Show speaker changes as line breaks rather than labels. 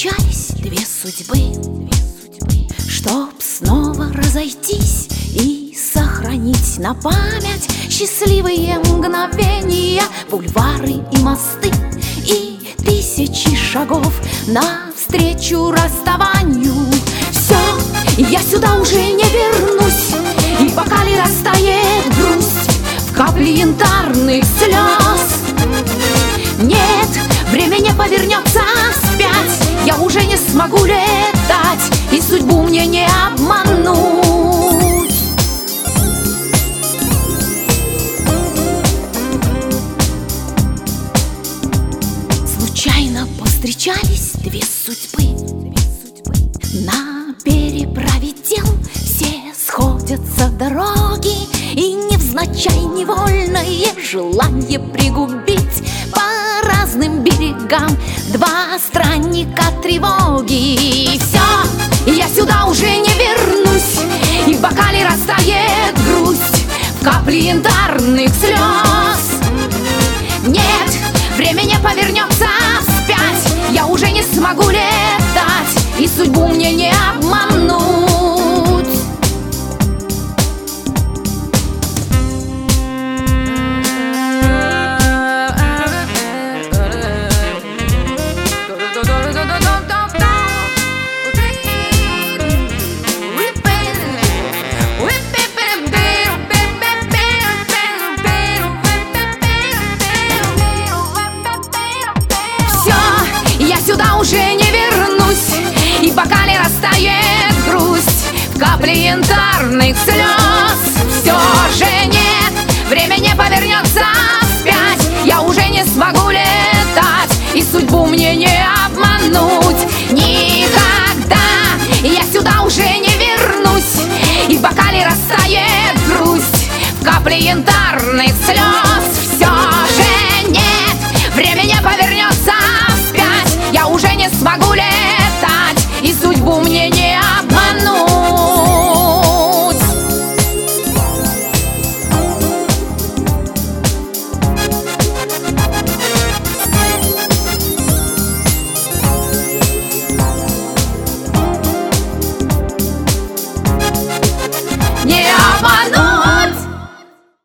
повстречались две судьбы, чтоб снова разойтись и сохранить на память счастливые мгновения, бульвары и мосты, и тысячи шагов навстречу расставанию. Все, я сюда уже не вернусь, и в бокале растает грусть в капле янтарных слез. Нет, время не повернется вспять, я уже не смогу летать, и судьбу мне не обмануть. Случайно повстречались две судьбы, на переправе дел все сходятся дороги, и невзначай невольное желание пригубить по разным берегам два странника тревоги. Все, я сюда уже не вернусь, и в бокале растает грусть в капле янтарных слез. Нет, время не повернется вспять, я уже не смогу летать, и судьбу мне не обмануть. Сюда уже не вернусь, и в бокале растает грусть в капле янтарных слез. Все же нет, время не повернется вспять, я уже не смогу летать, и судьбу мне не обмануть никогда. Я сюда уже не вернусь, и в бокале растает грусть в капле янтарных слез. Все же нет, время не повернется вспять, я уже не смогу летать,